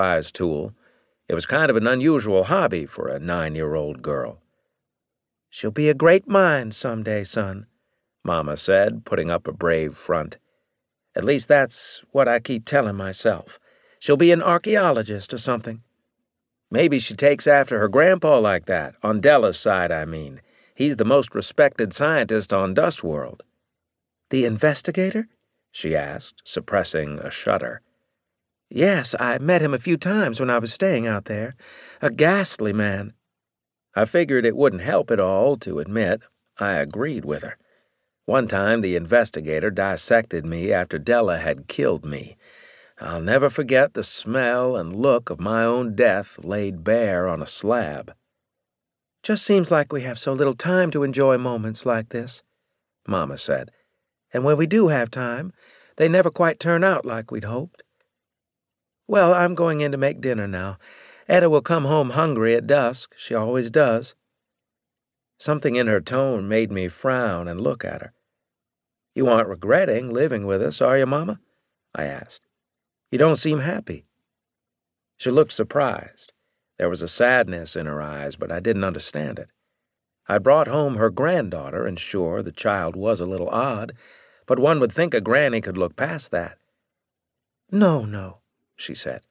prize tool. It was kind of an unusual hobby for a 9-year-old girl. "She'll be a great mind someday, son," Mama said, putting up a brave front. "At least that's what I keep telling myself. She'll be an archaeologist or something." Maybe she takes after her grandpa like that, on Della's side, I mean. He's the most respected scientist on Dustworld. "The investigator?" she asked, suppressing a shudder. "Yes, I met him a few times when I was staying out there. A ghastly man." I figured it wouldn't help at all to admit I agreed with her. One time the investigator dissected me after Della had killed me. I'll never forget the smell and look of my own death laid bare on a slab. "Just seems like we have so little time to enjoy moments like this," Mama said. "And when we do have time, they never quite turn out like we'd hoped. Well, I'm going in to make dinner now. Etta will come home hungry at dusk. She always does." Something in her tone made me frown and look at her. "You aren't regretting living with us, are you, Mama?" I asked. "You don't seem happy." She looked surprised. There was a sadness in her eyes, but I didn't understand it. I brought home her granddaughter, and sure, the child was a little odd, but one would think a granny could look past that. No," she said.